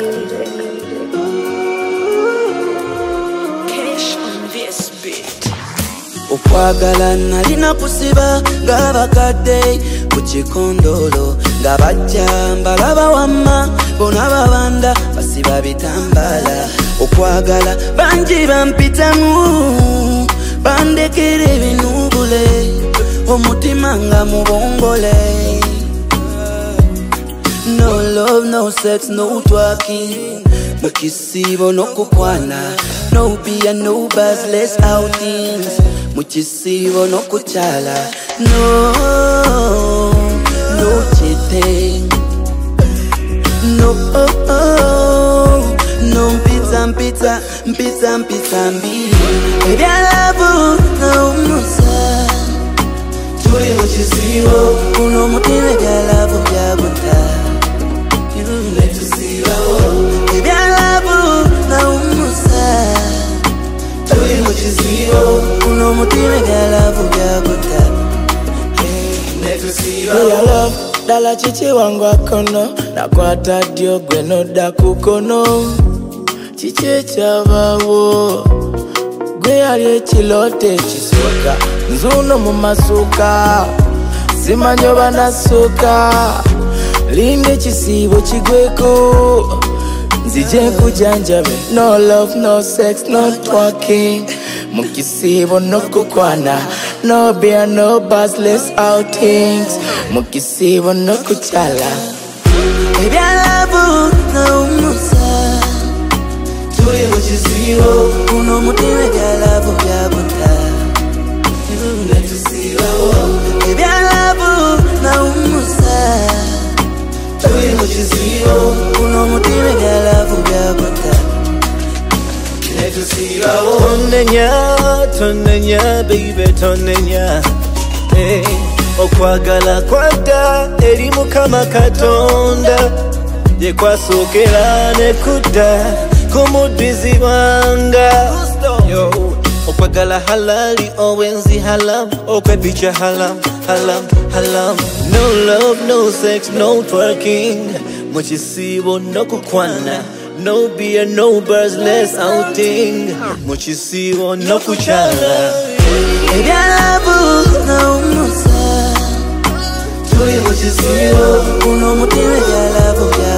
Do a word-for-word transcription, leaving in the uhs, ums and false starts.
Cash on this beat. Okwagala nalina kusiba ng'abakadde ku kikondolo nga bajja mbalaba wamma bona babanda basiba bitambala. Okwagala bangi bampitamu bandekera ebinubule omutima nga mubongole. No love, no sex, no twerking, mukisibo no kukwana, no beer, no buzz, less outings, mukisibo no kuchala. No, no cheating, no, oh, oh, no pizza, pizza, pizza, pizza, mbi. Baby, I love you, no musa. Tuli mukisibo, uno mutima gala vya buta. Baby, I love you, na umusa. Tuli mukisibo, uno mutima gala vya buta. Your love, dala chichi wangu akono, na kwa tadio gweno da kukono. Chiche chabawo, gwe alie chilote chisoka, nzuno mumasuka, simanyo banasuka. Linde chisibo chigweko, nzije kujanjabe. No love, no sex, no twerking, mukisibo no kukwana, no beer, no buzz, less outings, mukisibo no kuchala. Baby, I love you, na umusa. Tuli mukisibo, uno mutima gala vya buta. Baby, I love you, na umusa. Tuli mukisibo, uno mutima gala vya buta. Tonenya, tonenya, baby, tonenya. Hey, okwagala kwada eri mukama katonda, je kwasokera ne kudda kumudizi banga. Yo, okwagala halali owenzi halam, okwepicha halam, halam, halam. No love, no sex, no twerking, mukisibo no kukwana, no beer, no buzz, less outing, mukisibo no kuchala. Baby, I love you, na umusa. Tuli mukisibo, uno mutima gala vya